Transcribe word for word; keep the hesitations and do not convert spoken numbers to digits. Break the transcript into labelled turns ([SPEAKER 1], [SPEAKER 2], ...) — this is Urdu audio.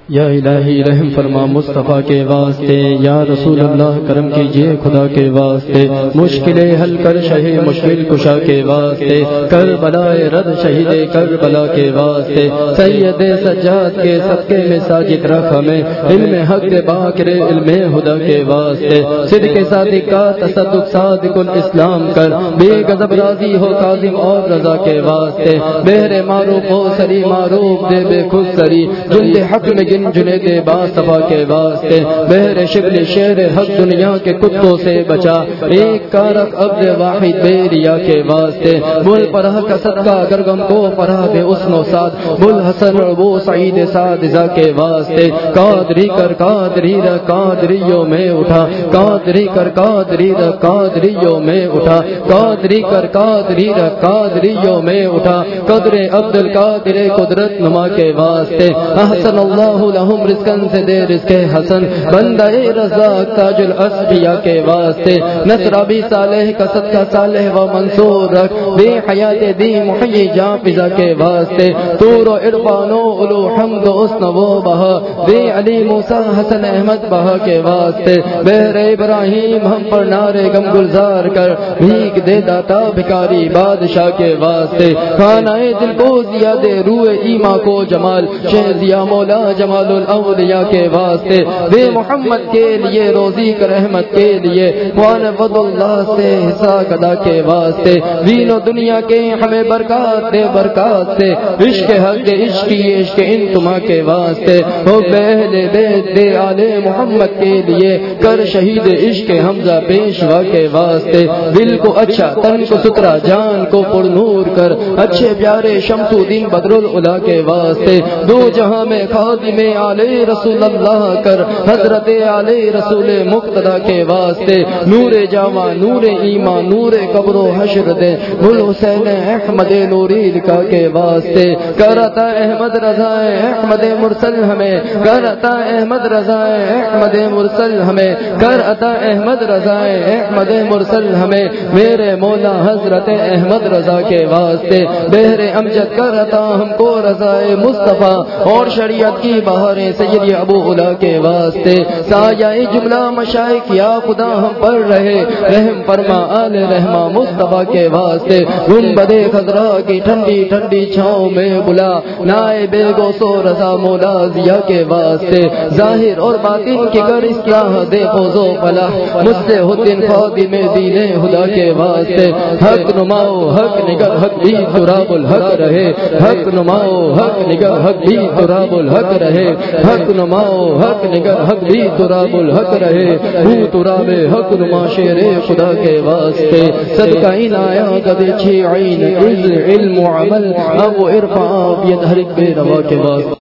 [SPEAKER 1] یا الہی رحم فرما مصطفیٰ کے واسطے، یا رسول اللہ کرم کیجئے خدا کے واسطے، مشکلیں حل کر شہ مشکل کشا کے واسطے، کربلائے رد شہید کربلا کے واسطے، سید سجاد کے صدقے میں ساجد رکھ ہمیں، علم حق باقر علم خدا کے واسطے، صدق صادق کا تصدق صادق الاسلام کر، بے غضب راضی ہو کاظم اور رضا کے واسطے، بہر معروف ہو سری معروف دے بے خود سری، جلد حق میں جنے دے باصفا کے واسطے، بہر شبل شیر حق دنیا کے کتوں سے بچا، ایک کارک عبد واحد بے ریا کے واسطے، بول پرہ کا صدقہ اگر غم کو پرہ بے حسن و سعد، بول حسن وہ سعید سعدزہ کے واسطے، قادری کر قادری را قادریوں میں اٹھا، قادری کر قادری را قادریوں میں اٹھا، قادری کر قادری را قادریوں میں اٹھا، قدر عبد القادر قدرت نما کے واسطے، احسن اللہ لہم رزقن سے دے رزق حسن، بندہ رزاق تاج الاسفیاء کے واسطے، نصر ابی صالح کا صدقہ صالح و منصور رکھ، بے حیات دی محیی جاں فضا کے واسطے، طور و عرفان و علو حمد و حسن و بہا، بے علی موسیٰ حسن احمد بہا کے واسطے، بہر ابراہیم ہم پر نعرے غم گلزار کر، بھیک دے داتا بھکاری بادشاہ کے واسطے، کھانا دل کو دیا دے روح ایمان کو جمال، شہزیا مولا جمال الاولیاء کے واسطے، بے محمد کے لیے روزی کر رحمت کے لیے، وان فضل اللہ سے حساب ادا کے واسطے، دین و دنیا کے ہمیں برکات دے برکات سے، عشق حق عشق عشق ان تما کے واسطے، ہو بہل بیت دے آل محمد کے لیے، کر شہید عشق حمزہ پیشوا کے واسطے، دل کو اچھا تن کو ستھرا جان کو پر نور کر، اچھے پیارے شمس الدین بدر الاولیاء کے واسطے، دو جہاں میں خادم علی رسول اللہ کر، حضرت علی رسول مقتدی کے واسطے، نور جامع نور ایمان نور قبر و حشر دے، گل حسین احمد نوری لکھا کے واسطے، کرتا احمد رضا احمد مرسل ہمیں، کرتا احمد رضا احمد مرسل ہمیں، کرتا احمد رضا احمد مرسل ہمیں، میرے مولا حضرت احمد رضا کے واسطے، بہر امجد کرتا ہم کو رضا مصطفیٰ اور شریعت کی بہاریں سید ابو علا کے واسطے، سایہ جملہ مشائخ یا خدا ہم پر رہے، رحم فرما آل رحمہ مصطفیٰ کے واسطے، گنبد خضرا کی ٹھنڈی ٹھنڈی چھاؤں میں بلا، نائب گوسو رضا مولا ضیا کے واسطے، ظاہر اور باطن کی گر اصلاح دے فوز و فلاح، مجھ سے حدین خادم دین خدا کے واسطے، حق نماؤ حق نگر حق بھی تراب الحق رہے، حق نماؤ حق نگر حق بھی تراب الحق رہے، حق نماؤ حق نگر حق بھی تراب الحق رہے، ہو تراب حق نما شیر خدا کے واسطے، صدقہ عنایا کبھی چھ عین علم و عمل اب عرفان ید ہر ایک بے روا کے واسطے۔